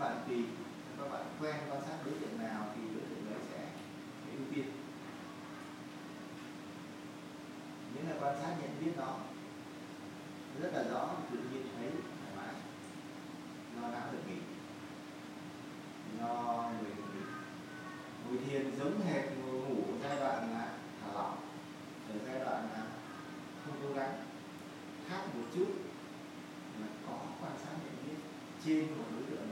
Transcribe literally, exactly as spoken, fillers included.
bạn tùy các bạn quen quan sát đối tượng nào thì đối tượng đấy sẽ ưu tiên. Những là quan sát nhận biết nó rất là rõ, tự nhiên thấy thoải mái, no não được nghỉ, no người được nghỉ. Ngồi thiền giống hệt ngủ giai đoạn là thả lỏng, ở giai đoạn là không cố gắng, khác một chút là có quan sát nhận biết trên